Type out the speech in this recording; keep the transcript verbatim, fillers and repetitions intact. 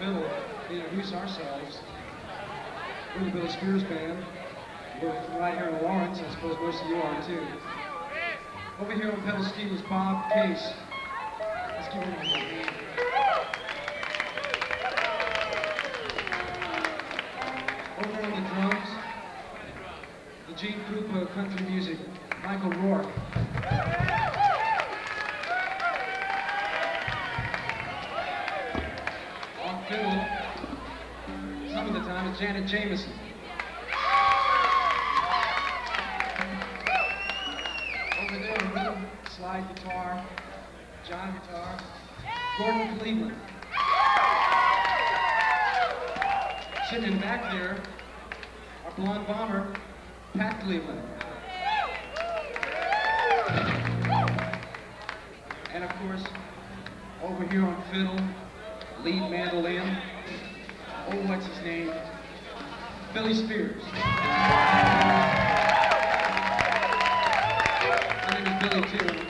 fiddle to introduce ourselves. We're the Billy Spears Band. We're from right here in Lawrence. I suppose most of you are too. Over here on pedal steel is Bob Case. Let's give him a hand. Over on the drums, the Gene Krupa Country Music, Michael Rourke. On fiddle, some of the time, it's Janet Jameson. Over there on rhythm, slide guitar, John guitar, Gordon Cleveland. Sitting in back there, our blonde bomber, Pat Cleveland. And of course, over here on fiddle, lead mandolin, oh, what's his name? Billy Spears. My name is Billy too.